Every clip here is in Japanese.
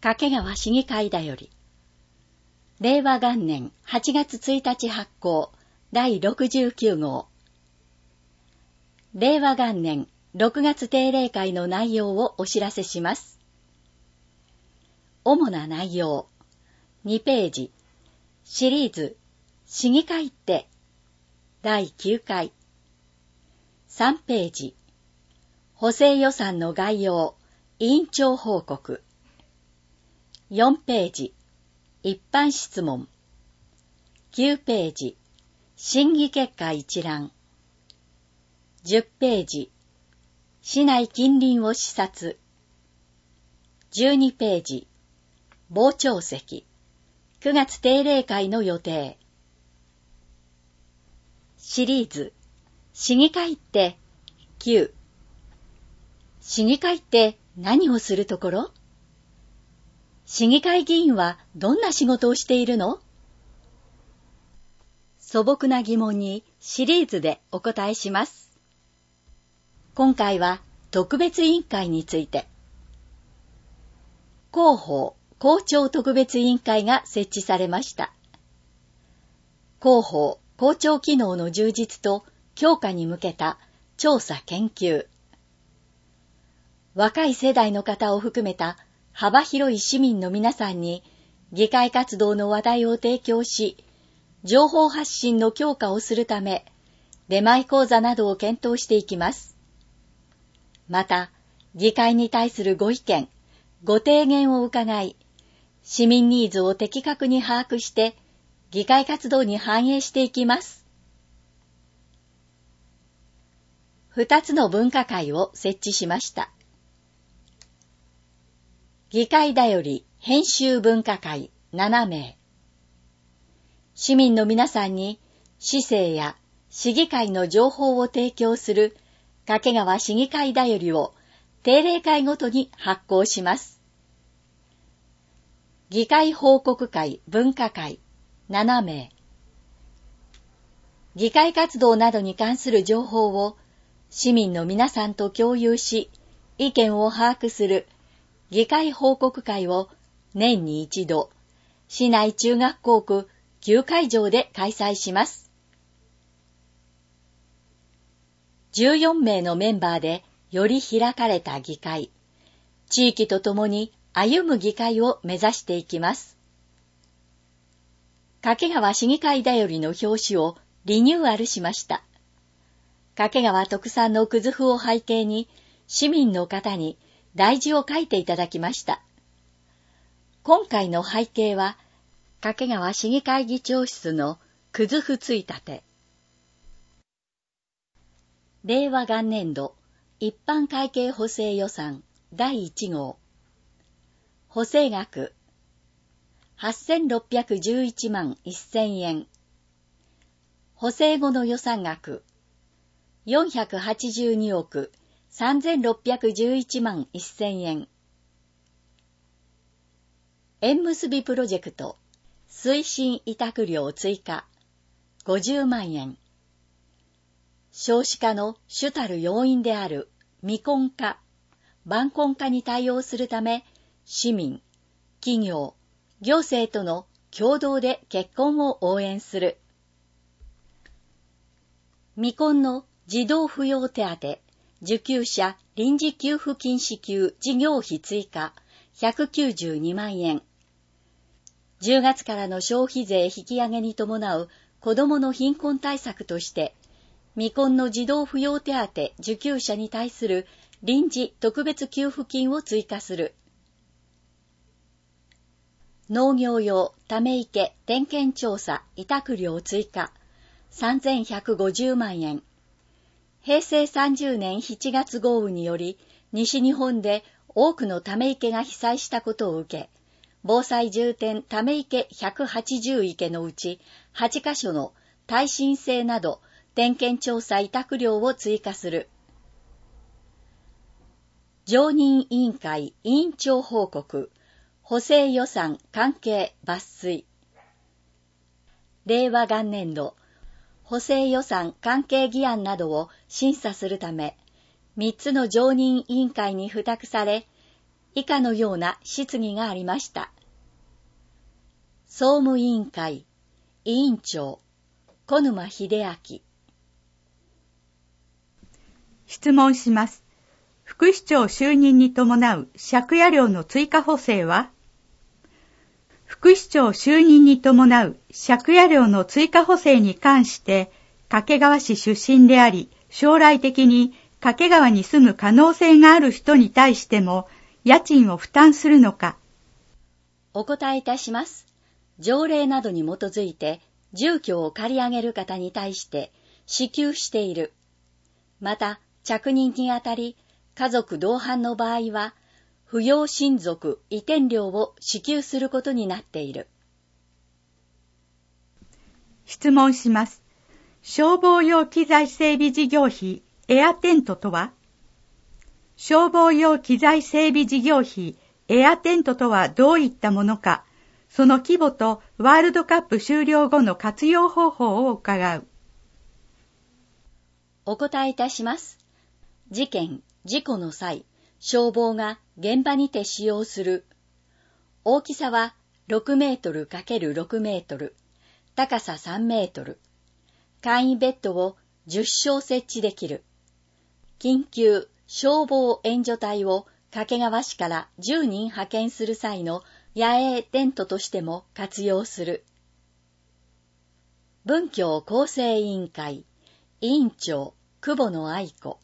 掛川市議会だより。令和元年8月1日発行第69号。令和元年6月定例会の内容をお知らせします。主な内容。2ページ。シリーズ、市議会って第9回。3ページ。補正予算の概要、委員長報告。4ページ。一般質問。9ページ。審議結果一覧。10ページ。市内近隣を視察。12ページ。傍聴席。9月定例会の予定。シリーズ、市議会って9。市議会って何をするところ？市議会議員はどんな仕事をしているの？素朴な疑問にシリーズでお答えします。今回は特別委員会について。広報・広聴特別委員会が設置されました。広報・広聴機能の充実と強化に向けた調査研究。若い世代の方を含めた幅広い市民の皆さんに議会活動の話題を提供し、情報発信の強化をするため、出前講座などを検討していきます。また、議会に対するご意見、ご提言を伺い、市民ニーズを的確に把握して、議会活動に反映していきます。2つの分科会を設置しました。議会だより編集分科会7名。市民の皆さんに市政や市議会の情報を提供する掛川市議会だよりを定例会ごとに発行します。議会報告会分科会7名。議会活動などに関する情報を市民の皆さんと共有し、意見を把握する議会報告会を年に一度、市内中学校区9会場で開催します。14名のメンバーでより開かれた議会、地域とともに歩む議会を目指していきます。掛川市議会だよりの表紙をリニューアルしました。掛川特産のくずふを背景に、市民の方に題字を書いていただきました。今回の背景は、掛川市議会議長室のくずふついたて。令和元年度一般会計補正予算第1号。補正額8611万1000円。補正後の予算額482億3611万1000円。縁結びプロジェクト推進委託料追加50万円。少子化の主たる要因である未婚化、晩婚化に対応するため、市民、企業、行政との共同で結婚を応援する。未婚の児童扶養手当、受給者臨時給付金支給事業費追加192万円。10月からの消費税引き上げに伴う子どもの貧困対策として、未婚の児童扶養手当受給者に対する臨時特別給付金を追加する。農業用ため池点検調査委託料追加3150万円。平成30年7月豪雨により西日本で多くのため池が被災したことを受け、防災重点ため池180池のうち8カ所の耐震性など点検調査委託料を追加する。常任委員会委員長報告、補正予算関係抜粋。令和元年度、補正予算関係議案などを審査するため、3つの常任委員会に付託され、 以下のような質疑がありました。総務委員会委員長小沼秀明。 質問します。副市長就任に伴う借家料の追加補正は？副市長就任に伴う借家料の追加補正に関して、掛川市出身であり、将来的に掛川に住む可能性がある人に対しても、家賃を負担するのか。 お答えいたします。条例などに基づいて、住居を借り上げる方に対して支給している。また、着任にあたり、家族同伴の場合は、扶養親族移転料を支給することになっている。 質問します。消防用機材整備事業費エアテントとは？消防用機材整備事業費エアテントとはどういったものか、その規模とワールドカップ終了後の活用方法を伺う。 お答えいたします。事件・事故の際、消防が現場にて使用する。大きさは6メートル×6メートル、高さ3メートル。簡易ベッドを10床設置できる。緊急消防援助隊を掛川市から10人派遣する際の野営テントとしても活用する。文教厚生委員会委員長久保野愛子。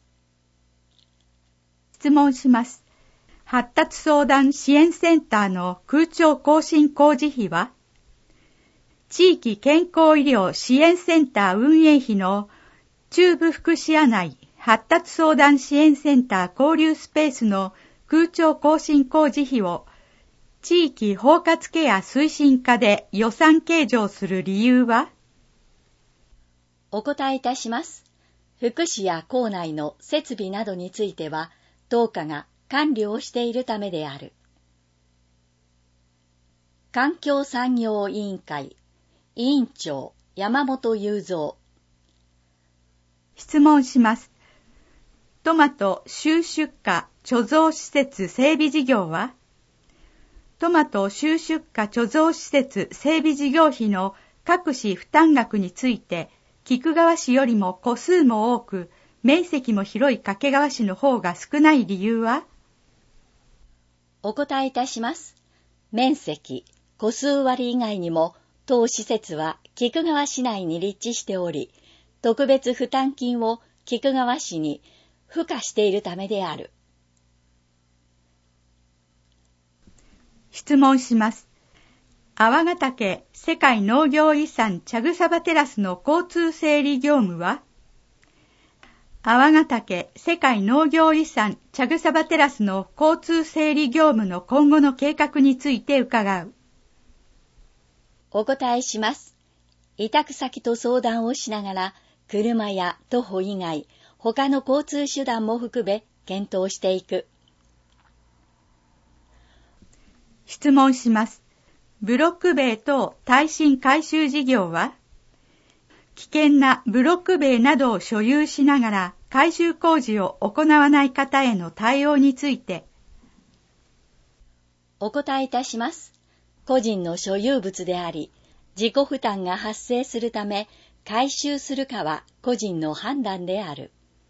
質問します。発達相談支援センターの空調更新工事費は？地域健康医療支援センター運営費の中部福祉案内発達相談支援センター交流スペースの空調更新工事費を地域包括ケア推進課で予算計上する理由は？ お答えいたします。福祉や校内の設備などについては、当課が管理をしているためである。環境産業委員会委員長山本雄三。 質問します。トマト収出荷貯蔵施設整備事業は？トマト収出荷貯蔵施設整備事業費の各市負担額について、菊川市よりも戸数も多く、面積も広い掛川市の方が少ない理由は？ お答えいたします。面積、戸数割以外にも、当施設は菊川市内に立地しており、特別負担金を菊川市に付加しているためである。 質問します。粟ヶ岳世界農業遺産茶草場テラスの交通整理業務は？粟ヶ岳世界農業遺産茶草場テラスの交通整理業務の今後の計画について伺う。 お答えします。委託先と相談をしながら、車や徒歩以外、他の交通手段も含め検討していく。 質問します。ブロック塀等耐震改修事業は？危険なブロック塀などを所有しながら改修工事を行わない方への対応について。 お答えいたします。個人の所有物であり、自己負担が発生するため、改修するかは個人の判断である。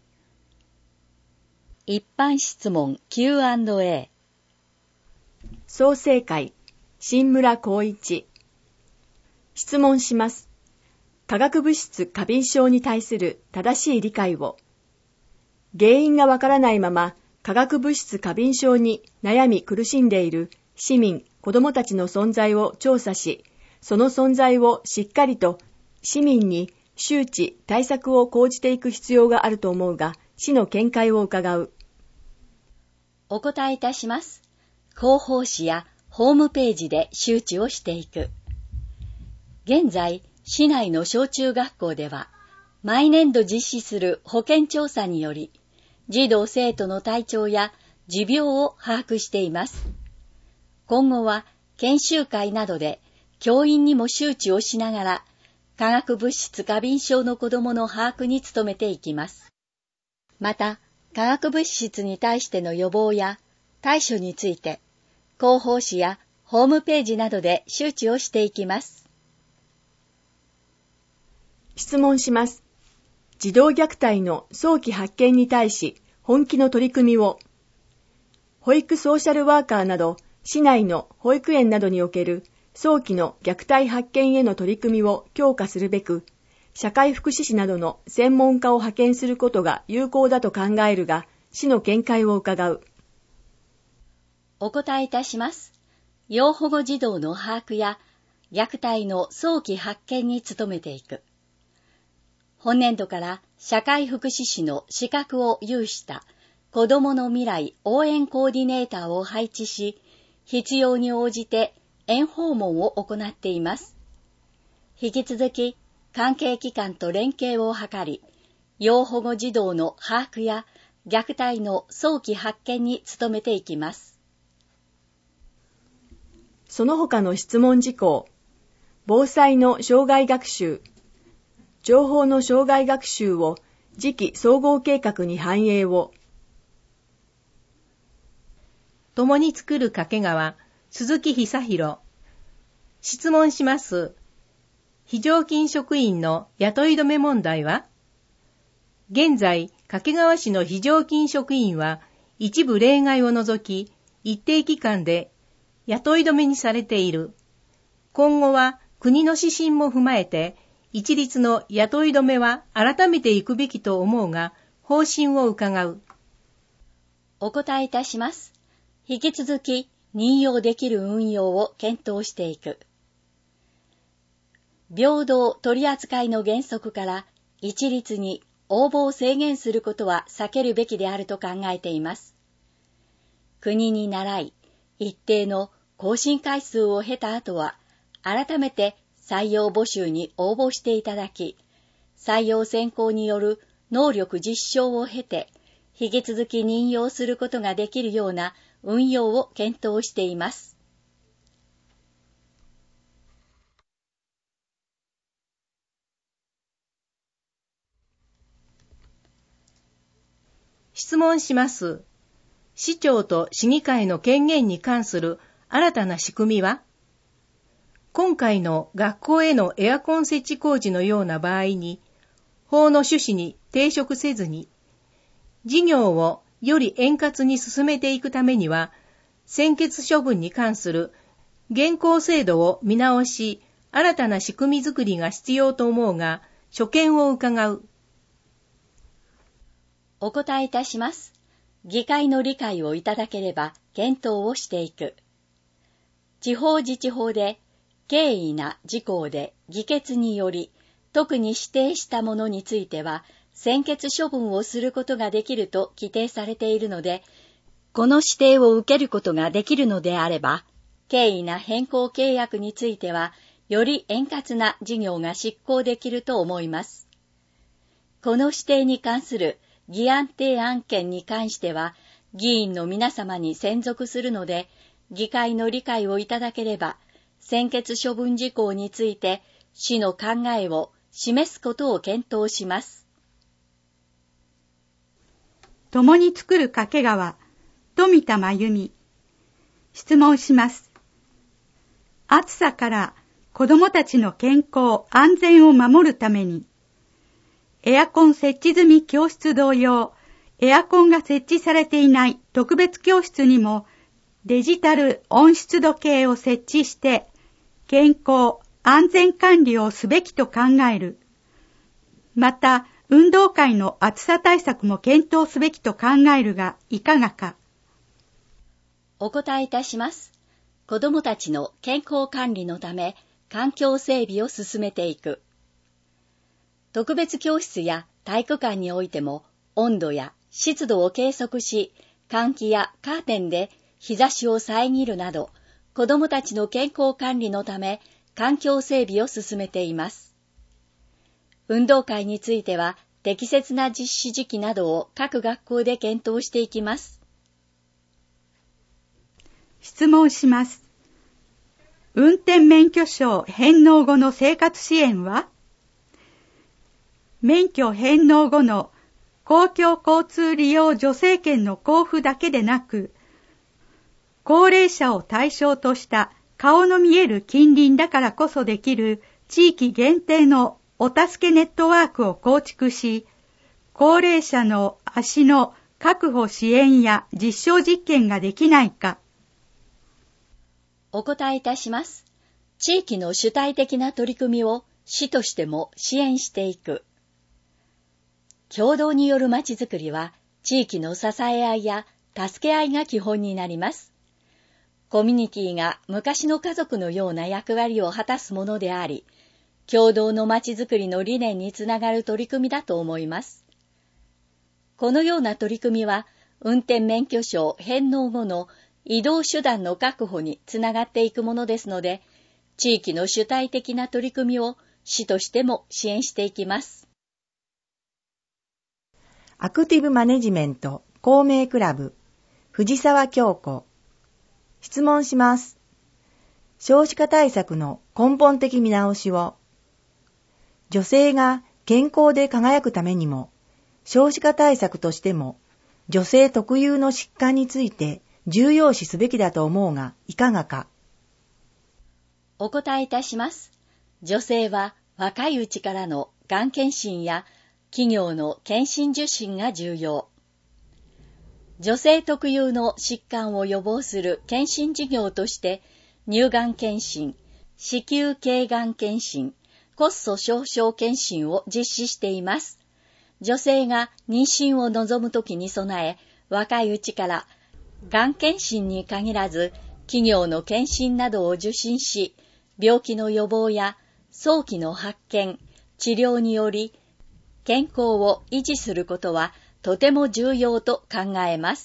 一般質問 Q&A。 創成会新村光一。質問します。化学物質過敏症に対する正しい理解を。原因がわからないまま化学物質過敏症に悩み苦しんでいる市民、子どもたちの存在を調査し、その存在をしっかりと市民に周知、対策を講じていく必要があると思うが、市の見解を伺う。 お答えいたします。広報誌やホームページで周知をしていく。現在、市内の小中学校では、毎年度実施する保健調査により、児童生徒の体調や持病を把握しています。今後は研修会などで教員にも周知をしながら、化学物質過敏症の子どもの把握に努めていきます。また、化学物質に対しての予防や対処について、広報誌やホームページなどで周知をしていきます。 質問します。児童虐待の早期発見に対し本気の取り組みを、保育ソーシャルワーカーなど市内の保育園などにおける早期の虐待発見への取り組みを強化するべく、社会福祉士などの専門家を派遣することが有効だと考えるが、市の見解を伺う。 お答えいたします。要保護児童の把握や虐待の早期発見に努めていく。本年度から社会福祉士の資格を有した子どもの未来応援コーディネーターを配置し、必要に応じて園訪問を行っています。引き続き関係機関と連携を図り、要保護児童の把握や虐待の早期発見に努めていきます。 その他の質問事項、防災の障害学習、情報の障害学習を次期総合計画に反映を。 共に作る掛川、鈴木久弘。質問します。非常勤職員の雇い止め問題は？現在、掛川市の非常勤職員は一部例外を除き一定期間で雇い止めにされている。今後は国の指針も踏まえて一律の雇い止めは改めていくべきと思うが、方針を伺う。 お答えいたします。引き続き任用できる運用を検討していく。平等取扱いの原則から一律に応募を制限することは避けるべきであると考えています。国に倣い、一定の更新回数を経た後は、改めて採用募集に応募していただき、採用選考による能力実証を経て、引き続き任用することができるような運用を検討しています。 質問します。市長と市議会の権限に関する新たな仕組みは？今回の学校へのエアコン設置工事のような場合に、法の趣旨に抵触せずに、事業をより円滑に進めていくためには、専決処分に関する現行制度を見直し、新たな仕組みづくりが必要と思うが、所見を伺う。 お答えいたします。議会の理解をいただければ検討をしていく。地方自治法で経緯な事項で議決により特に指定したものについては専決処分をすることができると規定されているので、この指定を受けることができるのであれば、経緯な変更契約についてはより円滑な事業が執行できると思います。この指定に関する議案提案権に関しては、議員の皆様に専属するので、議会の理解をいただければ、専決処分事項について、市の考えを示すことを検討します。 共に作る掛川、富田真由美。質問します。暑さから子どもたちの健康・安全を守るために、エアコン設置済み教室同様、エアコンが設置されていない特別教室にもデジタル温湿度計を設置して健康・安全管理をすべきと考える。また、運動会の暑さ対策も検討すべきと考えるがいかがか。 お答えいたします。子どもたちの健康管理のため、環境整備を進めていく。特別教室や体育館においても温度や湿度を計測し、換気やカーテンで日差しを遮るなど、子どもたちの健康管理のため環境整備を進めています。運動会については適切な実施時期などを各学校で検討していきます。 質問します。運転免許証返納後の生活支援は？免許返納後の公共交通利用助成券の交付だけでなく、 高齢者を対象とした顔の見える近隣だからこそできる地域限定のお助けネットワークを構築し、高齢者の足の確保支援や実証実験ができないか。 お答えいたします。地域の主体的な取り組みを市としても支援していく。共同によるまちづくりは、地域の支え合いや助け合いが基本になります。コミュニティが昔の家族のような役割を果たすものであり、共同のまちづくりの理念につながる取り組みだと思います。このような取り組みは、運転免許証返納後の移動手段の確保につながっていくものですので、地域の主体的な取り組みを市としても支援していきます。 アクティブマネジメント公明クラブ藤沢京子。質問します。少子化対策の根本的見直しを。女性が健康で輝くためにも、少子化対策としても、女性特有の疾患について重要視すべきだと思うが、いかがか。 お答えいたします。女性は若いうちからのがん検診や企業の検診受診が重要。女性特有の疾患を予防する検診事業として、乳がん検診、子宮頸がん検診、骨粗しょう症検診を実施しています。女性が妊娠を望むときに備え、若いうちからがん検診に限らず、企業の検診などを受診し、病気の予防や早期の発見、治療により、健康を維持することはとても重要と考えます。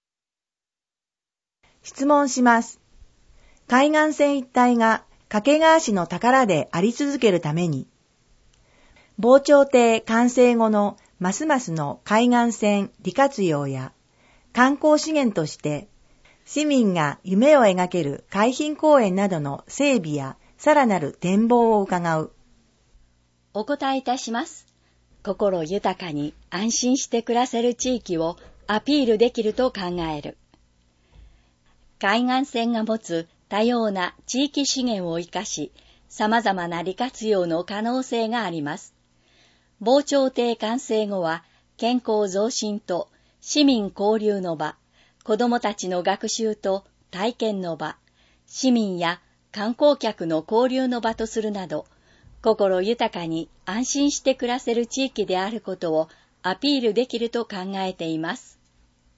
質問します。海岸線一帯が掛川市の宝であり続けるために、防潮堤完成後のますますの海岸線利活用や観光資源として市民が夢を描ける海浜公園などの整備やさらなる展望を伺う。 お答えいたします。心豊かに安心して暮らせる地域をアピールできると考える。海岸線が持つ多様な地域資源を生かし、様々な利活用の可能性があります。防潮堤完成後は健康増進と市民交流の場、子どもたちの学習と体験の場、市民や観光客の交流の場とするなど、心豊かに安心して暮らせる地域であることをアピールできると考えています。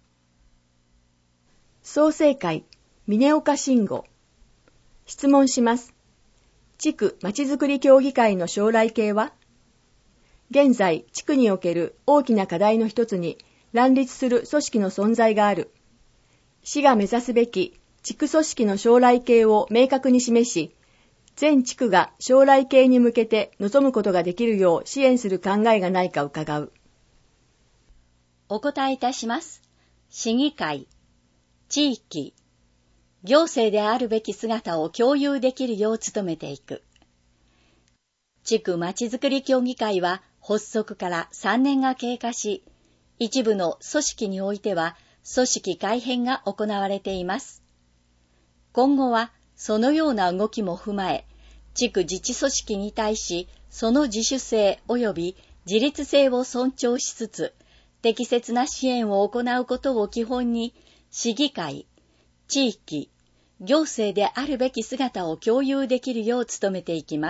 創成会峰岡慎吾。質問します。地区まちづくり協議会の将来形は？現在、地区における大きな課題の一つに乱立する組織の存在がある。市が目指すべき地区組織の将来形を明確に示し、全地区が将来形に向けて臨むことができるよう支援する考えがないか伺う。 お答えいたします。市議会、地域、行政であるべき姿を共有できるよう努めていく。地区まちづくり協議会は発足から3年が経過し、一部の組織においては組織改編が行われています。今後はそのような動きも踏まえ、地区自治組織に対しその自主性及び自立性を尊重しつつ、適切な支援を行うことを基本に、市議会、地域、行政であるべき姿を共有できるよう努めていきます。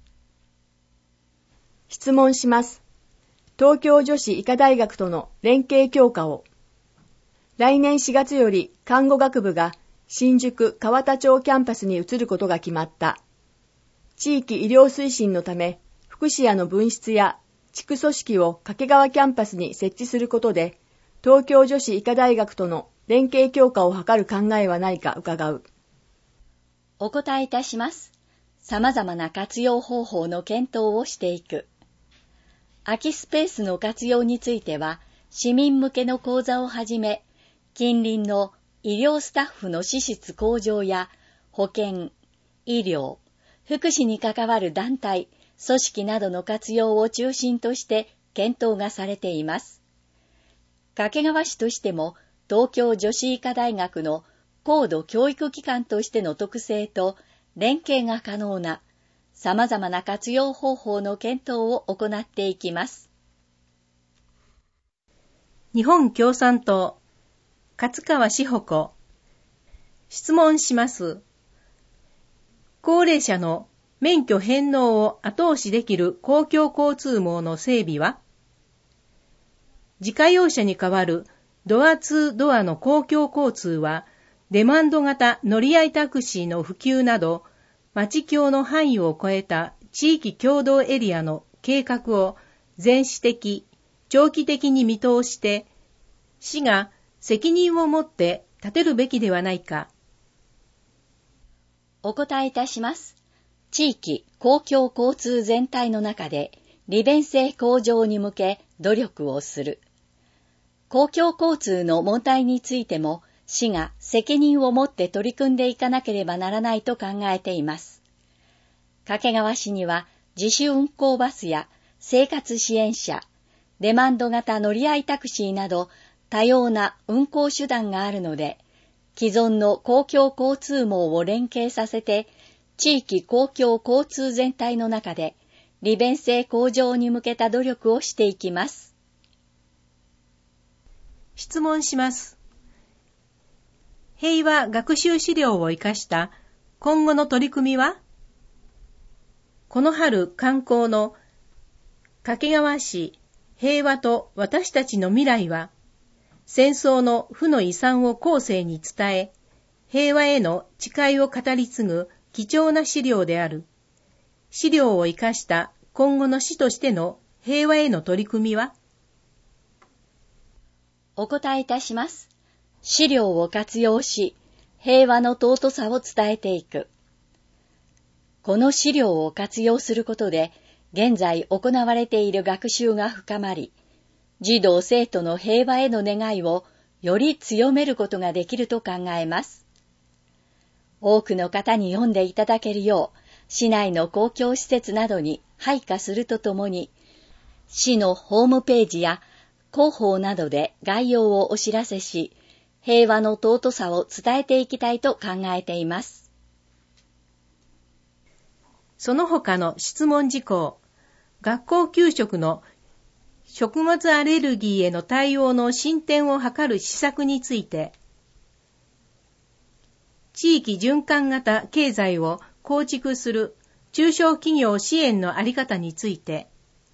質問します。東京女子医科大学との連携強化を。来年4月より看護学部が新宿河田町キャンパスに移ることが決まった。地域医療推進のため、福祉屋の分室や地区組織を掛川キャンパスに設置することで、東京女子医科大学との連携強化を図る考えはないか伺う。 お答えいたします。様々な活用方法の検討をしていく。空きスペースの活用については、市民向けの講座をはじめ、近隣の医療スタッフの資質向上や保健、医療、福祉に関わる団体、組織などの活用を中心として検討がされています。掛川市としても東京女子医科大学の高度教育機関としての特性と連携が可能な様々な活用方法の検討を行っていきます。 日本共産党勝川志保子。質問します。高齢者の免許返納を後押しできる公共交通網の整備は、自家用車に代わるドアツードアの公共交通は、デマンド型乗り合いタクシーの普及など、町境の範囲を超えた地域共同エリアの計画を全市的、長期的に見通して、市が責任を持って立てるべきではないか。 お答えいたします。地域公共交通全体の中で利便性向上に向け努力をする。公共交通の問題についても市が責任を持って取り組んでいかなければならないと考えています。掛川市には自主運行バスや生活支援車、デマンド型乗り合いタクシーなど多様な運行手段があるので、既存の公共交通網を連携させて、地域公共交通全体の中で利便性向上に向けた努力をしていきます。 質問します。平和学習資料を生かした今後の取り組みは？この春刊行の掛川市平和と私たちの未来は、戦争の負の遺産を後世に伝え、平和への誓いを語り継ぐ貴重な資料である。資料を生かした今後の市としての平和への取り組みは？ お答えいたします。資料を活用し、平和の尊さを伝えていく。この資料を活用することで、現在行われている学習が深まり、児童生徒の平和への願いをより強めることができると考えます。多くの方に読んでいただけるよう、市内の公共施設などに配下するとともに、市のホームページや広報などで概要をお知らせし、平和の尊さを伝えていきたいと考えています。 その他の質問事項、学校給食の食物アレルギーへの対応の進展を図る施策について、地域循環型経済を構築する中小企業支援のあり方について、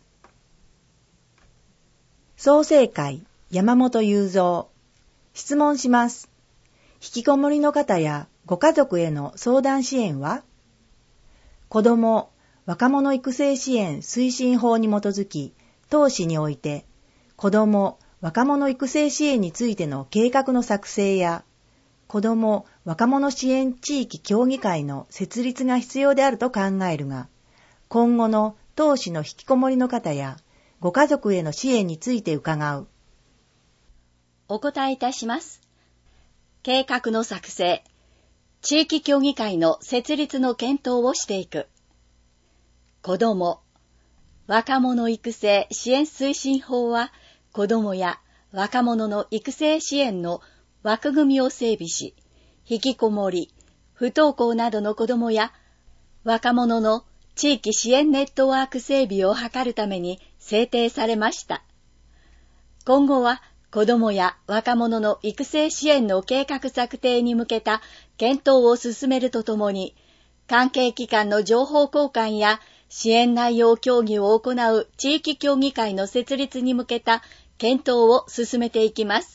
創成会山本雄三。質問します。引きこもりの方やご家族への相談支援は？子ども・若者育成支援推進法に基づき、当市において、子ども・若者育成支援についての計画の作成や、子ども・若者支援地域協議会の設立が必要であると考えるが、今後の当市の引きこもりの方やご家族への支援について伺う。 お答えいたします。計画の作成、地域協議会の設立の検討をしていく。子ども・若者育成支援推進法は、子どもや若者の育成支援の枠組みを整備し、引きこもり、不登校などの子どもや若者の地域支援ネットワーク整備を図るために制定されました。今後は子どもや若者の育成支援の計画策定に向けた検討を進めるとともに、関係機関の情報交換や支援内容協議を行う地域協議会の設立に向けた検討を進めていきます。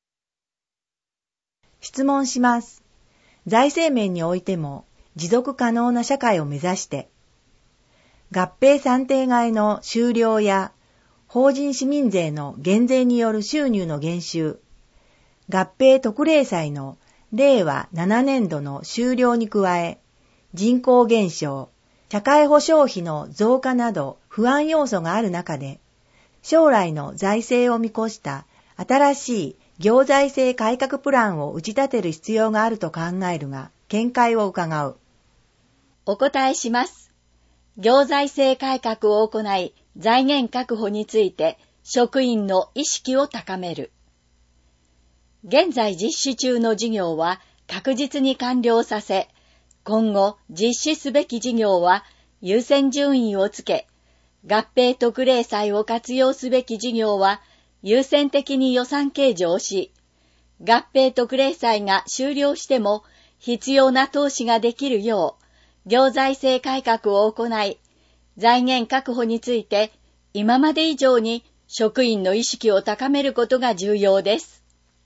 質問します。財政面においても持続可能な社会を目指して、合併算定外の終了や法人市民税の減税による収入の減収、合併特例債の令和7年度の終了に加え、人口減少、社会保障費の増加など不安要素がある中で、将来の財政を見越した新しい行財政改革プランを打ち立てる必要があると考えるが、見解を伺う。 お答えします。行財政改革を行い、財源確保について職員の意識を高める。現在実施中の事業は確実に完了させ、今後実施すべき事業は優先順位をつけ、合併特例債を活用すべき事業は優先的に予算計上し、合併特例債が終了しても必要な投資ができるよう、行財政改革を行い、財源確保について今まで以上に職員の意識を高めることが重要です。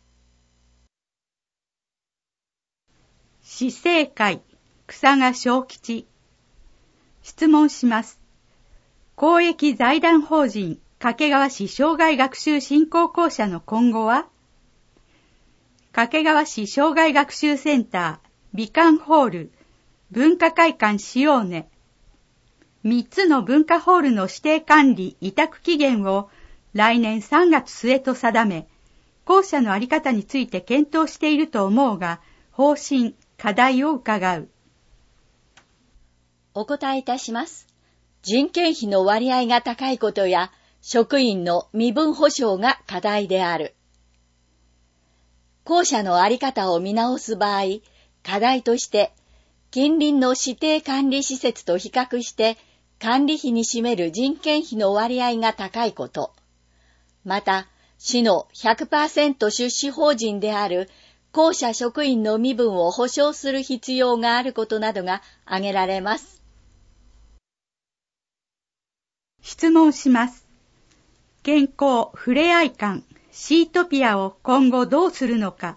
市政会草賀正吉。質問します。公益財団法人掛川市障害学習振興公社の今後は、掛川市障害学習センター、美観ホール、文化会館しようね。3つの文化ホールの指定管理委託期限を来年3月末と定め、公社の在り方について検討していると思うが、方針、課題を伺う。 お答えいたします。人件費の割合が高いことや、職員の身分保障が課題である。公社の在り方を見直す場合、課題として、近隣の指定管理施設と比較して、管理費に占める人件費の割合が高いこと。また、市の 100% 出資法人である公社職員の身分を保障する必要があることなどが挙げられます。 質問します。健康ふれあい館シートピアを今後どうするのか。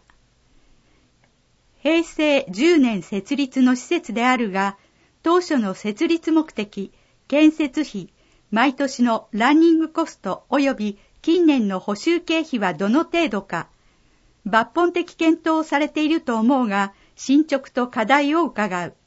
平成10年設立の施設であるが、当初の設立目的、建設費、毎年のランニングコスト及び近年の補修経費はどの程度か、抜本的検討をされていると思うが、進捗と課題を伺う。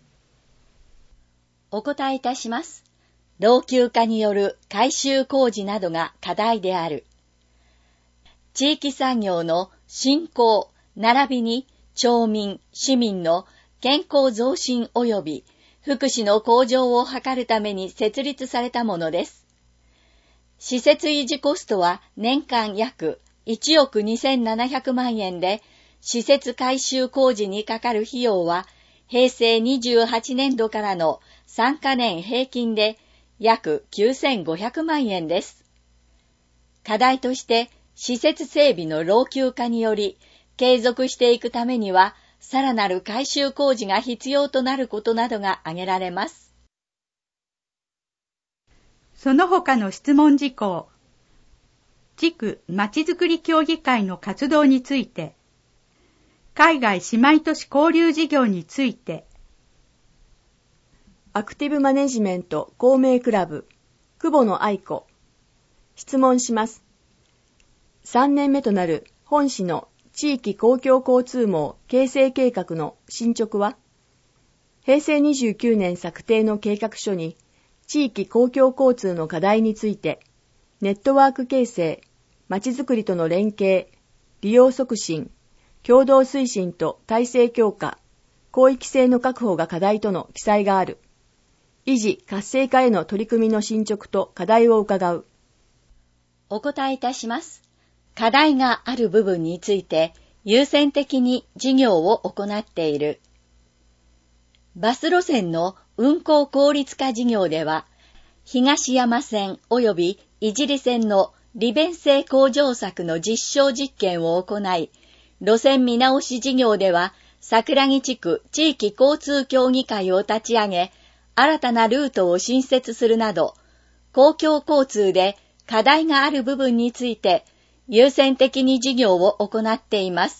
お答えいたします。老朽化による改修工事などが課題である。地域産業の振興並びに町民、市民の健康増進及び福祉の向上を図るために設立されたものです。施設維持コストは年間約1億2700万円で、施設改修工事にかかる費用は平成28年度からの3カ年平均で約9500万円です。課題として施設整備の老朽化により継続していくためにはさらなる改修工事が必要となることなどが挙げられます。 その他の質問事項。地区まちづくり協議会の活動について、海外姉妹都市交流事業について、 アクティブマネジメント公明クラブ、久保野愛子。質問します。3年目となる本市の地域公共交通網形成計画の進捗は、平成29年策定の計画書に、地域公共交通の課題について、ネットワーク形成、まちづくりとの連携、利用促進、共同推進と体制強化、広域性の確保が課題との記載がある。維持活性化への取り組みの進捗と課題を伺う。 お答えいたします。課題がある部分について優先的に事業を行っている。バス路線の運行効率化事業では、東山線及びいじり線の利便性向上策の実証実験を行い、路線見直し事業では、桜木地区地域交通協議会を立ち上げ、新たなルートを新設するなど、公共交通で課題がある部分について優先的に事業を行っています。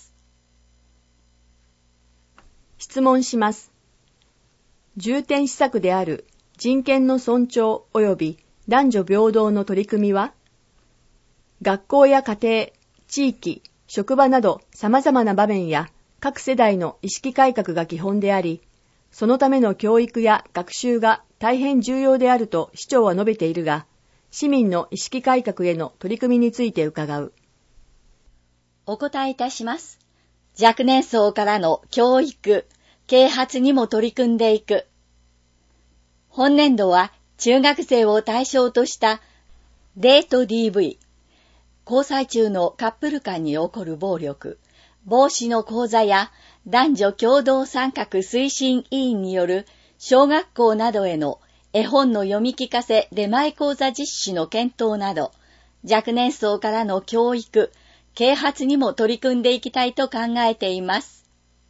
質問します。重点施策である人権の尊重及び男女平等の取り組みは、学校や家庭、地域、職場など様々な場面や各世代の意識改革が基本であり、そのための教育や学習が大変重要であると市長は述べているが、市民の意識改革への取り組みについて伺う。 お答えいたします。若年層からの教育、啓発にも取り組んでいく。本年度は中学生を対象としたデート DV、交際中のカップル間に起こる暴力、防止の講座や男女共同参画推進委員による小学校などへの絵本の読み聞かせ出前講座実施の検討など、若年層からの教育、啓発にも取り組んでいきたいと考えています。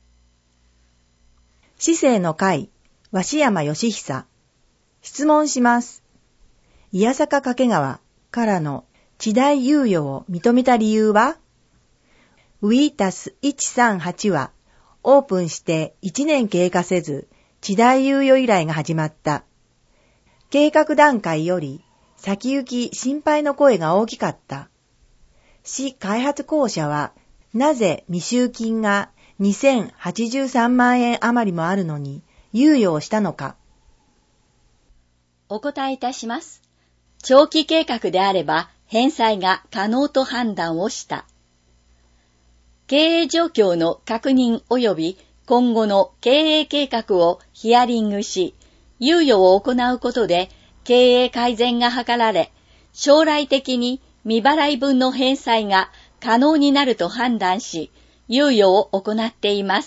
市政の会、鷲山義久。質問します。伊谷坂掛川からの地代猶予を認めた理由は？ウィータス138はオープンして1年経過せず、地代猶予依頼が始まった。計画段階より先行き心配の声が大きかった。市開発公社はなぜ未収金が2083万円余りもあるのに猶予をしたのか。 お答えいたします。長期計画であれば返済が可能と判断をした。経営状況の確認及び今後の経営計画をヒアリングし、猶予を行うことで経営改善が図られ、将来的に未払い分の返済が可能になると判断し、猶予を行っています。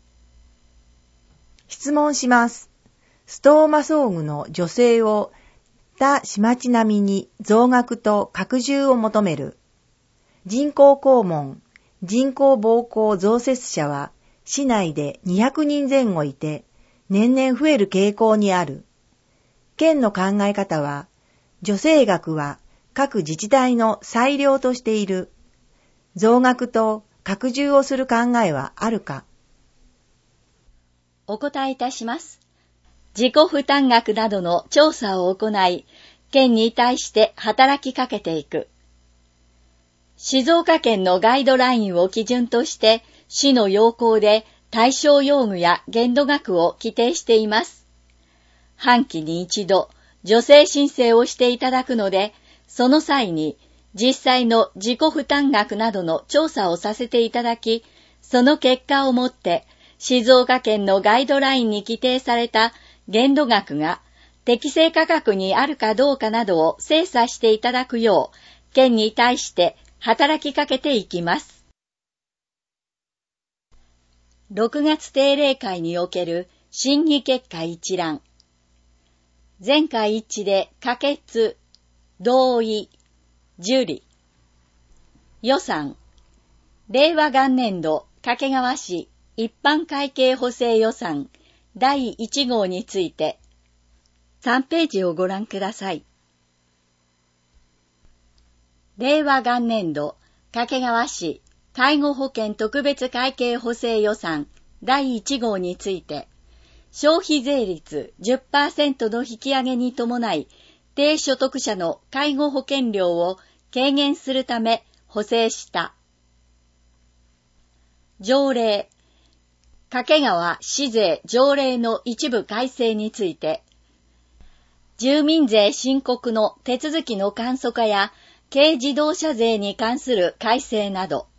質問します。ストーマ装具の助成を他市町並みに増額と拡充を求める。人工肛門、人工膀胱増設者は市内で200人前後いて、年々増える傾向にある。県の考え方は、助成額は各自治体の裁量としている。増額と拡充をする考えはあるか。 お答えいたします。自己負担額などの調査を行い、県に対して働きかけていく。静岡県のガイドラインを基準として、市の要項で対象用具や限度額を規定しています。半期に一度、助成申請をしていただくので、その際に実際の自己負担額などの調査をさせていただき、その結果をもって、静岡県のガイドラインに規定された限度額が適正価格にあるかどうかなどを精査していただくよう、県に対して働きかけていきます。6月定例会における審議結果一覧。全会一致で可決、同意、受理。予算。令和元年度掛川市一般会計補正予算第1号について、3ページをご覧ください。令和元年度掛川市介護保険特別会計補正予算第1号について、消費税率 10% の引き上げに伴い、低所得者の介護保険料を軽減するため補正した。条例。掛川市税条例の一部改正について、住民税申告の手続きの簡素化や軽自動車税に関する改正など、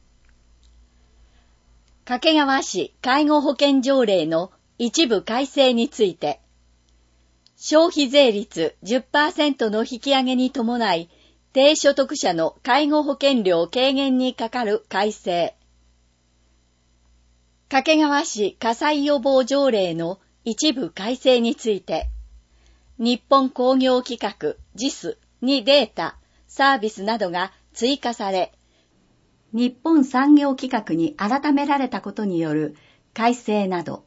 掛川市介護保険条例の一部改正について、消費税率 10% の引き上げに伴い、低所得者の介護保険料軽減にかかる改正。掛川市火災予防条例の一部改正について、日本工業規格 JIS にデータ、サービスなどが追加され、日本産業規格に改められたことによる改正など。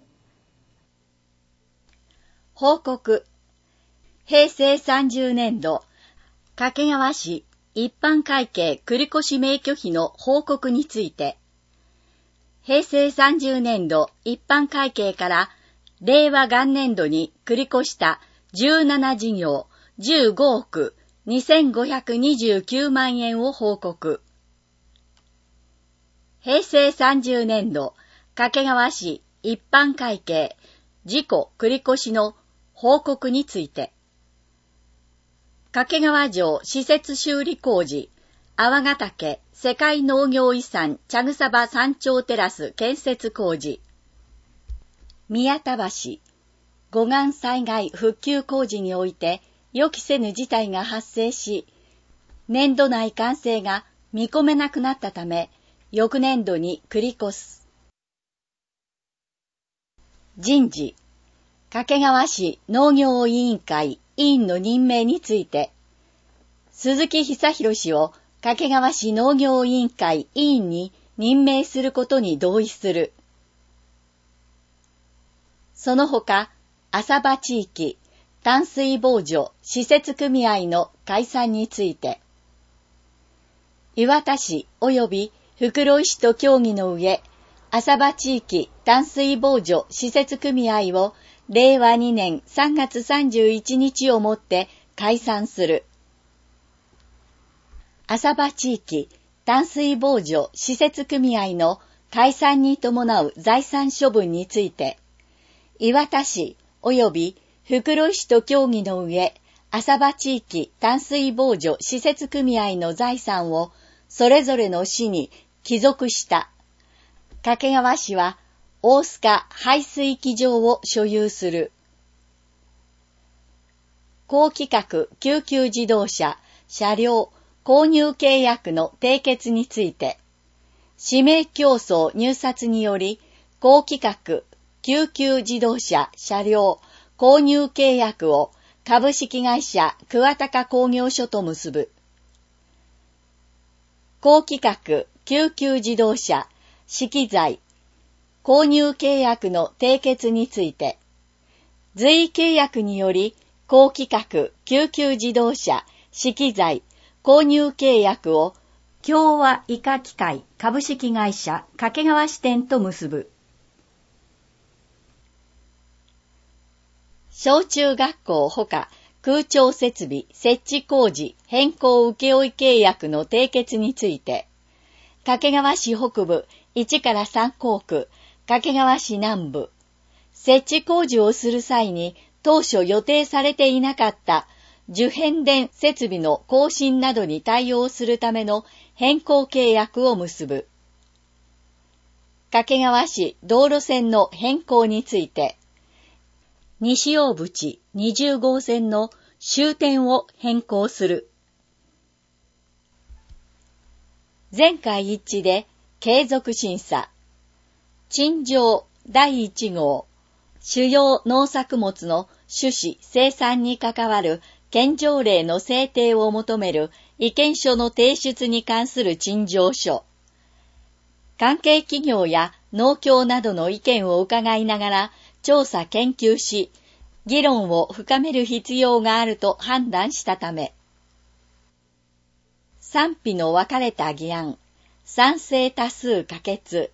報告。平成30年度、掛川市一般会計繰越免許費の報告について、平成30年度一般会計から令和元年度に繰り越した17事業15億2529万円を報告。平成30年度掛川市一般会計事故繰り越しの報告について、掛川城施設修理工事、粟ヶ岳世界農業遺産茶草場山頂テラス建設工事、宮田橋護岸災害復旧工事において予期せぬ事態が発生し、年度内完成が見込めなくなったため、翌年度に繰り越す。 人事、掛川市農業委員会委員の任命について、鈴木久弘氏を掛川市農業委員会委員に任命することに同意する。その他、浅場地域淡水防除施設組合の解散について、磐田市及び袋井市と協議の上、浅場地域淡水防除施設組合を令和2年3月31日をもって解散する。浅場地域淡水防除施設組合の解散に伴う財産処分について、磐田市及び袋井市と協議の上、浅場地域淡水防除施設組合の財産をそれぞれの市に帰属した。掛川市は大須賀排水機場を所有する。高規格救急自動車車両購入契約の締結について、指名競争入札により高規格救急自動車車両購入契約を株式会社桑高工業所と結ぶ。高規格救急自動車資機材購入契約の締結について、随意契約により高規格救急自動車資機材購入契約を共和医科機械株式会社掛川支店と結ぶ。小中学校ほか空調設備設置工事変更請負契約の締結について、掛川市北部1から3校区、掛川市南部、設置工事をする際に当初予定されていなかった受変電設備の更新などに対応するための変更契約を結ぶ。掛川市道路線の変更について、西大淵20号線の終点を変更する。全会一致で継続審査。陳情第1号主要農作物の種子生産に関わる県条例の制定を求める意見書の提出に関する陳情書。関係企業や農協などの意見を伺いながら調査研究し、議論を深める必要があると判断したため、賛否の分かれた議案、賛成多数可決。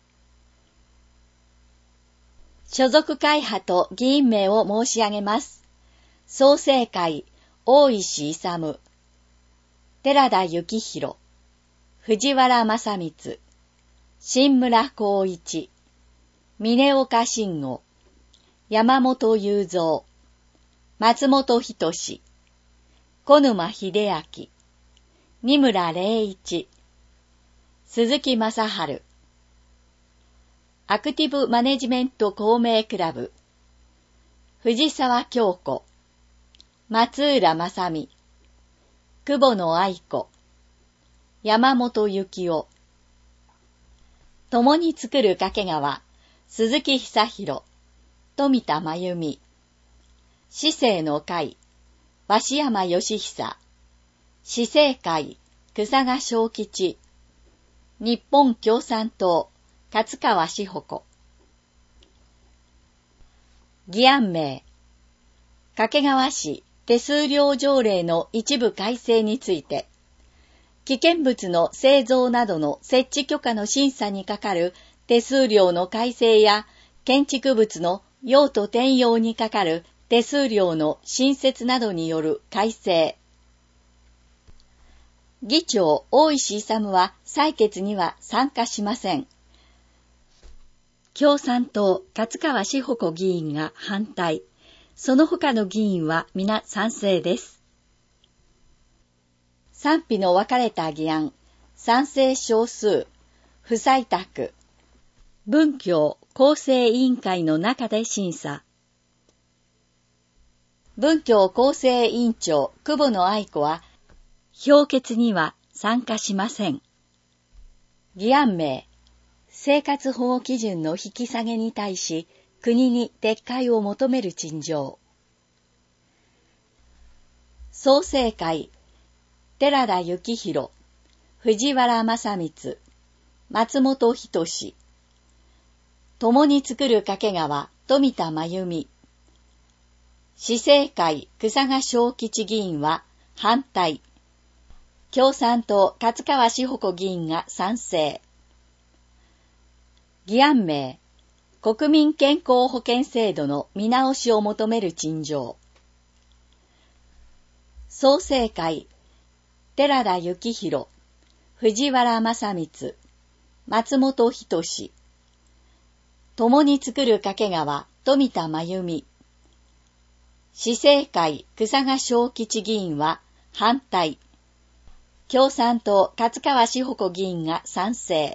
所属会派と議員名を申し上げます。創成会、大石勇、寺田幸宏、藤原正光、新村光一、峰岡慎吾、山本雄三、松本人志、小沼秀明、二村礼一、鈴木正春、アクティブマネジメント公明クラブ、藤沢京子、松浦正美、久保野愛子、山本幸夫、共に作る掛川、鈴木久弘、富田真由美、市政の会、鷲山義久、市政会、草賀正吉、日本共産党、勝川志保。議案名、掛川市手数料条例の一部改正について、危険物の製造などの設置許可の審査にかかる手数料の改正や、建築物の用途転用にかかる手数料の新設などによる改正。議長大石勇は採決には参加しません。共産党勝川志保議員が反対。その他の議員は皆賛成です。賛否の分かれた議案、賛成少数、不採択。文教構成委員会の中で審査。文教構成委員長久保野愛子は、評決には参加しません。議案名、生活保護基準の引き下げに対し、 国に撤回を求める陳情。創成会、寺田幸宏、藤原正光、松本人志、共に作る掛川、富田真由美、市政会、草賀正吉議員は反対。共産党、勝川志保子議員が賛成。議案名、国民健康保険制度の見直しを求める陳情。創成会、寺田幸宏、藤原正光、松本人志、共に作る掛川、富田真由美、市政会、草賀正吉議員は反対。共産党、勝川志保子議員が賛成。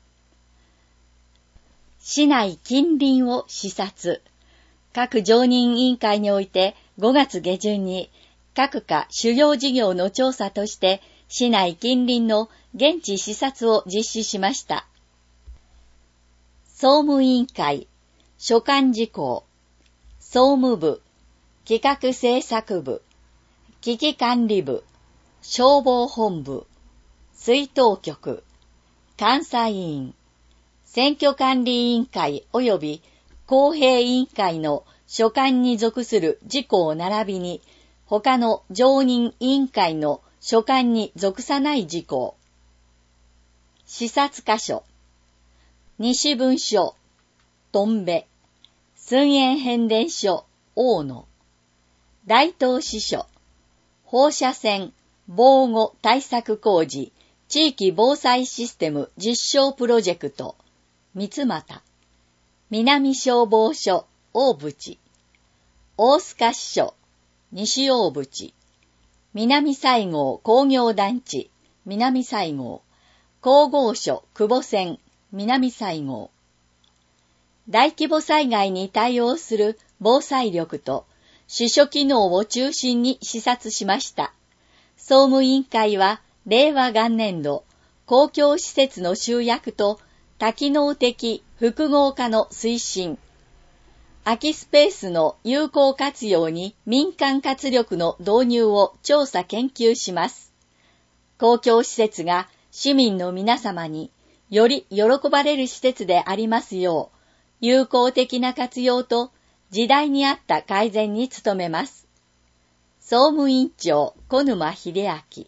市内近隣を視察。各常任委員会において5月下旬に各課主要事業の調査として市内近隣の現地視察を実施しました。総務委員会、所管事項、総務部、企画政策部、危機管理部、消防本部、水道局、監査委員、選挙管理委員会及び公平委員会の所管に属する事項並びに、他の常任委員会の所管に属さない事項。視察箇所、西分署、とんべ、寸円変電所、大野、大東支所、放射線、防護対策工事、地域防災システム実証プロジェクト、三俣、南消防署、大淵、大須賀支所、西大淵、南西郷工業団地、南西郷、工業所久保線、南西郷。大規模災害に対応する防災力と主諸機能を中心に視察しました。総務委員会は令和元年度公共施設の集約と多機能的複合化の推進、空きスペースの有効活用に民間活力の導入を調査研究します。公共施設が市民の皆様により喜ばれる施設でありますよう、有効的な活用と時代に合った改善に努めます。総務委員長小沼秀明。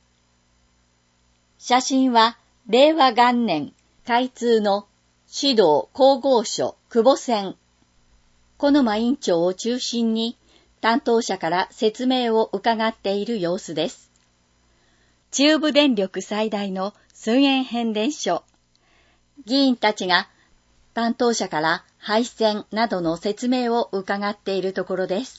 写真は令和元年開通の市道工業所久保線。小沼委員長を中心に担当者から説明を伺っている様子です。中部電力最大の寸円変電所。議員たちが担当者から配線などの説明を伺っているところです。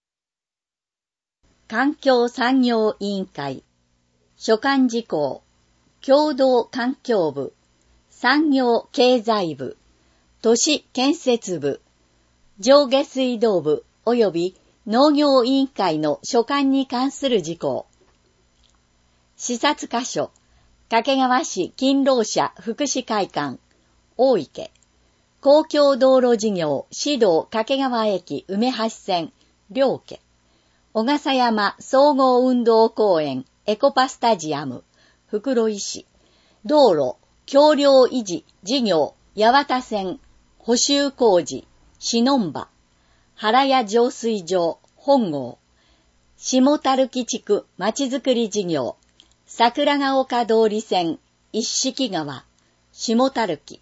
環境産業委員会、所管事項、共同環境部、産業経済部、都市建設部、上下水道部及び農業委員会の所管に関する事項。視察箇所、掛川市勤労者福祉会館、大池、公共道路事業、市道掛川駅梅橋線、両家、小笠山総合運動公園、エコパスタジアム、袋井市、道路、橋梁維持、事業、八幡線、補修工事、しのんば、原谷浄水場、本郷、下樽木地区まちづくり事業、桜ヶ丘通り線、一色川、下樽木。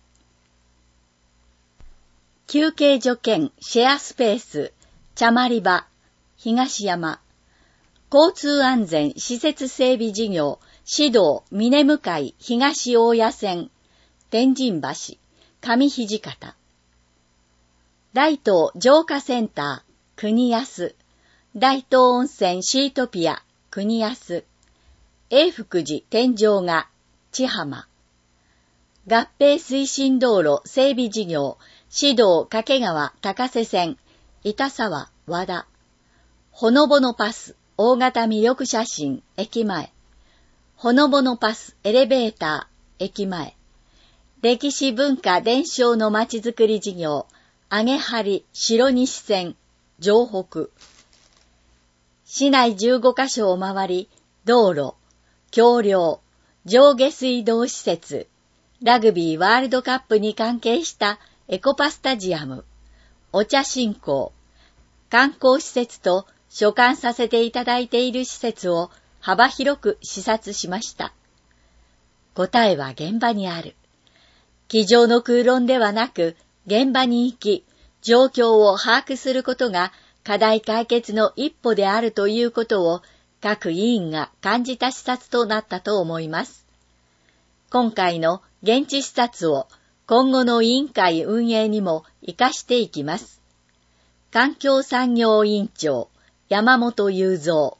休憩所兼シェアスペース、茶まり場、東山、交通安全施設整備事業、市道峰向東大谷線、天神橋、上土方。大東浄化センター、国安、大東温泉シートピア、国安、永福寺天井画、千浜。合併推進道路整備事業、市道掛川高瀬線、板沢和田。ほのぼのパス大型魅力写真駅前。ほのぼのパスエレベーター駅前。歴史文化伝承のまちづくり事業、 上張白西線、城北。市内15カ所を回り、道路、橋梁、上下水道施設、ラグビーワールドカップに関係したエコパスタジアム、お茶振興、観光施設と所管させていただいている施設を幅広く視察しました。答えは現場にある。机上の空論ではなく、現場に行き、状況を把握することが課題解決の一歩であるということを各委員が感じた視察となったと思います。今回の現地視察を今後の委員会運営にも活かしていきます。環境産業委員長、山本雄三。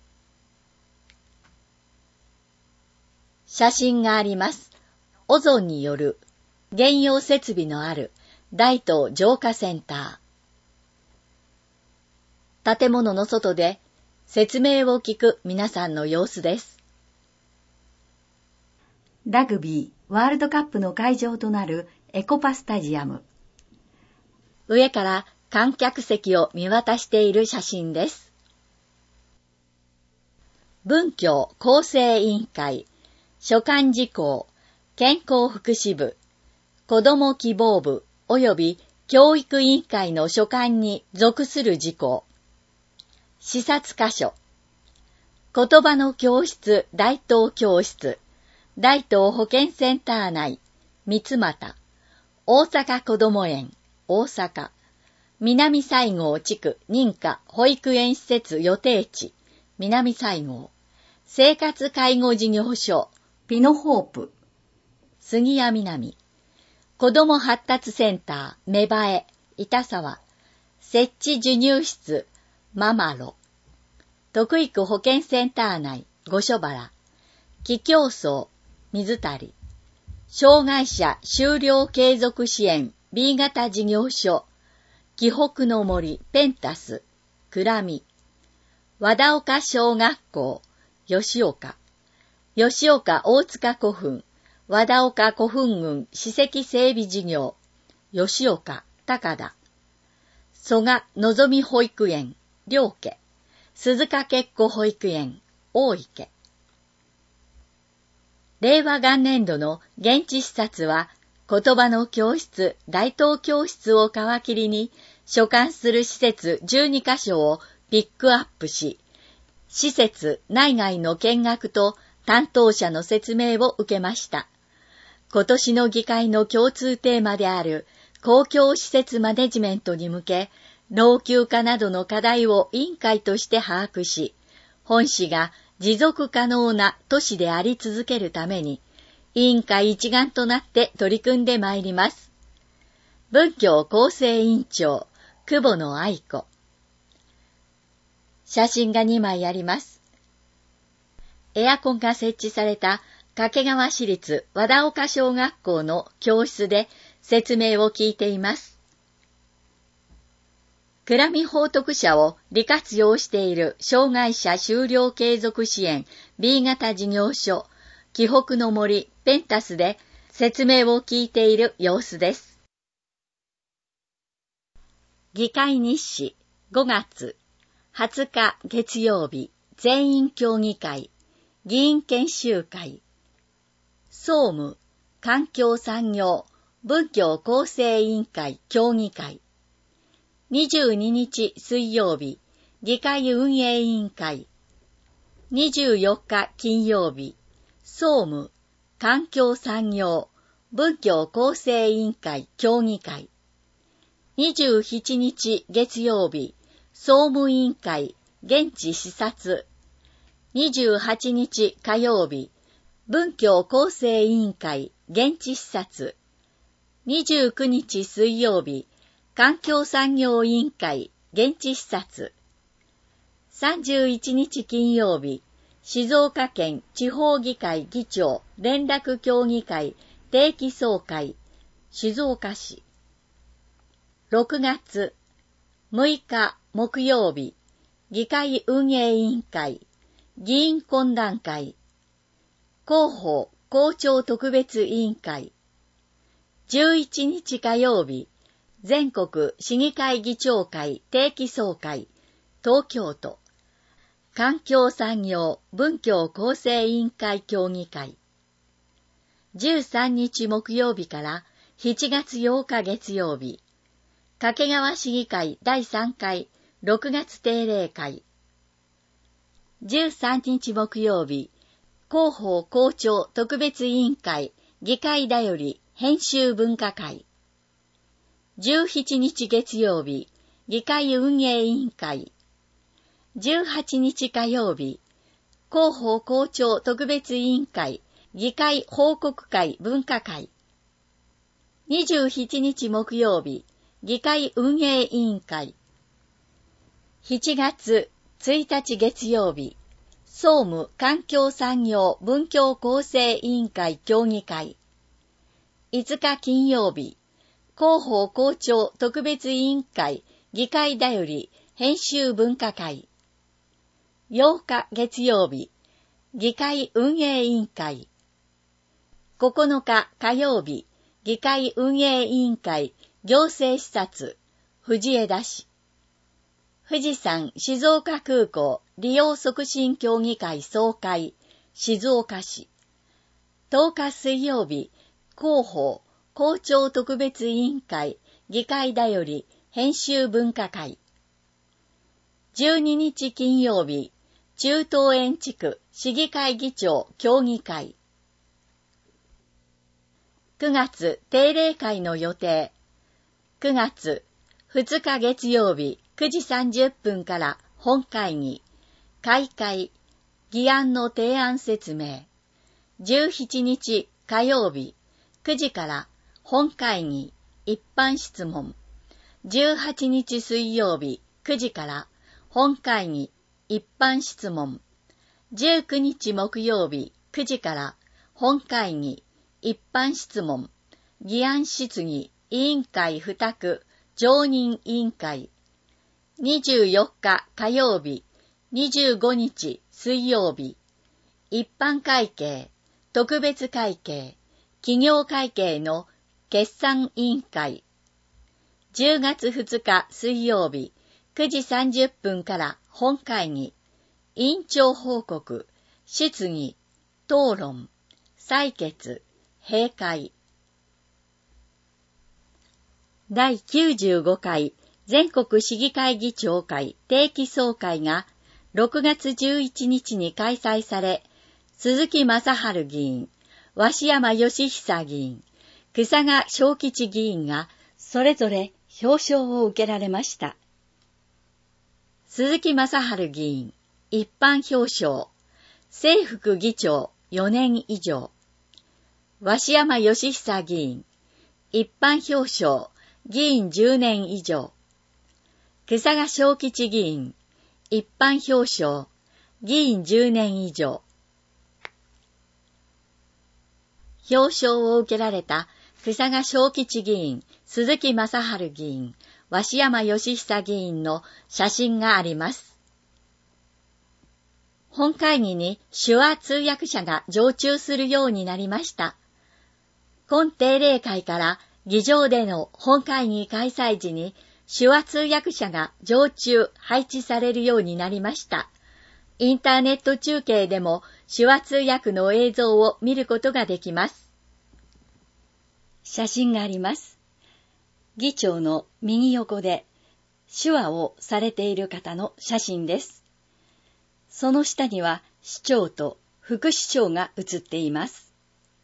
写真があります。オゾンによる現用設備のある大東浄化センター。建物の外で説明を聞く皆さんの様子です。ラグビーワールドカップの会場となるエコパスタジアム。上から観客席を見渡している写真です。文教厚生委員会、所管事項、健康福祉部、子ども希望部及び教育委員会の所管に属する事項。視察箇所。言葉の教室大東教室、大東保健センター内、三俣、大阪こども園、大阪、南西郷地区認可保育園施設予定地、南西郷、生活介護事業所、ピノホープ、杉谷南、子ども発達センター、芽生え、板沢、設置授乳室、ママロ、徳育保健センター内、五所原、木競争、水谷、障害者就労継続支援 B 型事業所、紀北の森ペンタス、倉見、和田岡小学校、吉岡、吉岡大塚古墳、和田岡古墳群史跡整備事業、吉岡、高田、蘇我のぞみ保育園、両家、鈴鹿結子保育園、大池。令和元年度の現地視察は、言葉の教室、大東教室を皮切りに、所管する施設12カ所をピックアップし、施設内外の見学と担当者の説明を受けました。今年の議会の共通テーマである公共施設マネジメントに向け、老朽化などの課題を委員会として把握し、本市が持続可能な都市であり続けるために、委員会一丸となって取り組んでまいります。文教厚生委員長、久保野愛子。写真が2枚あります。エアコンが設置された掛川市立和田岡小学校の教室で説明を聞いています。倉見報徳社を利活用している障害者就労継続支援 B 型事業所、紀北の森ペンタスで説明を聞いている様子です。議会日誌5月20日月曜日全員協議会議員研修会総務環境産業文教厚生委員会協議会22日水曜日議会運営委員会24日金曜日総務環境産業文教厚生委員会協議会27日月曜日総務委員会現地視察28日火曜日文教厚生委員会現地視察29日水曜日環境産業委員会現地視察31日金曜日静岡県地方議会議長連絡協議会定期総会静岡市6月6日木曜日議会運営委員会議員懇談会広報校長特別委員会11日火曜日全国市議会議長会定期総会、東京都、環境産業文教構成委員会協議会。13日木曜日から7月8日月曜日、掛川市議会第3回6月定例会。13日木曜日、広報校長特別委員会議会だより編集文化会。17日月曜日、議会運営委員会。18日火曜日、広報校長特別委員会議会報告会文化会。27日木曜日、議会運営委員会。7月1日月曜日、総務環境産業文教構成委員会協議会。5日金曜日、広報校長特別委員会議会だより編集文化会。8日月曜日、議会運営委員会。9日火曜日、議会運営委員会行政視察、藤枝市。富士山静岡空港利用促進協議会総会、静岡市。10日水曜日、広報校長特別委員会議会だより編集文化会。12日金曜日、中東園地区市議会議長協議会。9月定例会の予定。9月2日月曜日9時30分から本会議、開会、議案の提案説明。17日火曜日9時から本会議、一般質問。18日水曜日9時から本会議、一般質問。19日木曜日9時から本会議、一般質問。議案質疑委員会付託常任委員会。24日火曜日、25日水曜日、一般会計、特別会計、企業会計の決算委員会。10月2日水曜日、9時30分から本会議、委員長報告、質疑、討論、採決、閉会。第95回全国市議会議長会定期総会が6月11日に開催され、鈴木正春議員、鷲山義久議員、草賀正吉議員がそれぞれ表彰を受けられました。鈴木正春議員、一般表彰、正副議長4年以上。鷲山義久議員、一般表彰、議員10年以上。草賀正吉議員、一般表彰、議員10年以上。表彰を受けられた草賀正吉議員、鈴木正春議員、鷲山義久議員の写真があります。本会議に手話通訳者が常駐するようになりました。今定例会から議場での本会議開催時に手話通訳者が常駐配置されるようになりました。インターネット中継でも手話通訳の映像を見ることができます。写真があります。議長の右横で手話をされている方の写真です。その下には市長と副市長が写っています。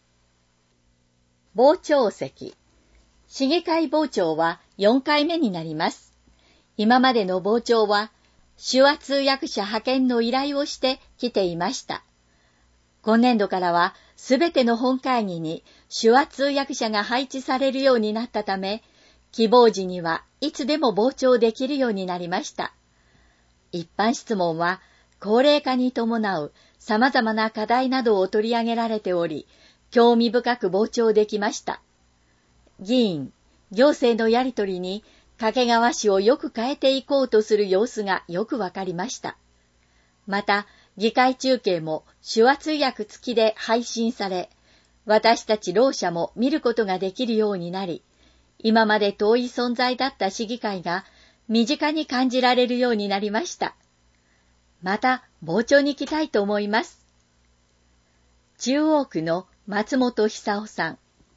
傍聴席。市議会傍聴は4回目になります。今までの傍聴は手話通訳者派遣の依頼をして来ていました。今年度からはすべての本会議に手話通訳者が配置されるようになったため、希望時にはいつでも傍聴できるようになりました。一般質問は高齢化に伴う様々な課題などを取り上げられており、興味深く傍聴できました。議員、行政のやりとりに掛川市をよく変えていこうとする様子がよくわかりました。また、議会中継も手話通訳付きで配信され、私たちろう者も見ることができるようになり、 今まで遠い存在だった市議会が身近に感じられるようになりました。また傍聴に来たいと思います。中央区の松本久夫さん。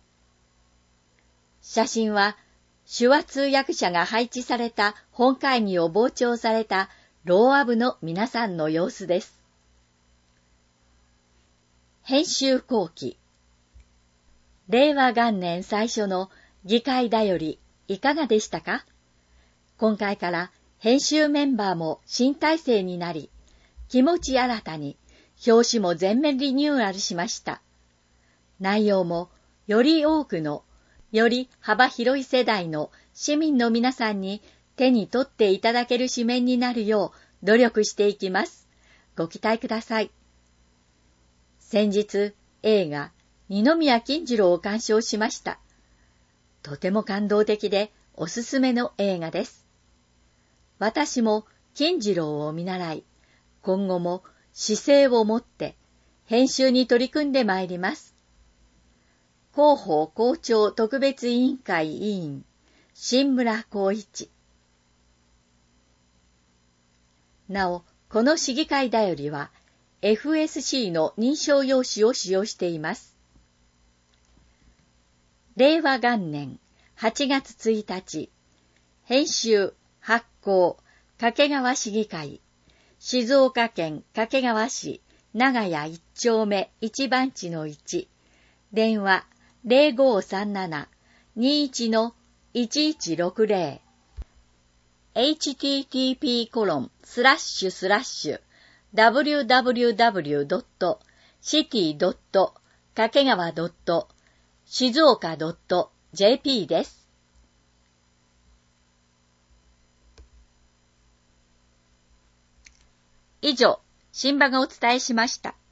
写真は手話通訳者が配置された本会議を傍聴されたろうあ部の皆さんの様子です。編集後期。令和元年最初の議会だよりいかがでしたか？今回から編集メンバーも新体制になり、気持ち新たに表紙も全面リニューアルしました。内容もより多くの、より幅広い世代の市民の皆さんに手に取っていただける紙面になるよう努力していきます。ご期待ください。先日映画二宮金次郎を鑑賞しました。とても感動的でおすすめの映画です。私も金次郎を見習い、今後も姿勢を持って編集に取り組んでまいります。広報校長特別委員会委員、新村光一。なお、この市議会だよりは FSC の認証用紙を使用しています。令和元年8月1日、編集、発行、掛川市議会、静岡県掛川市長屋1丁目1番地の1、電話 0537-21-1160、http://www.city.kakegawa.静岡.jp です。以上、新馬がお伝えしました。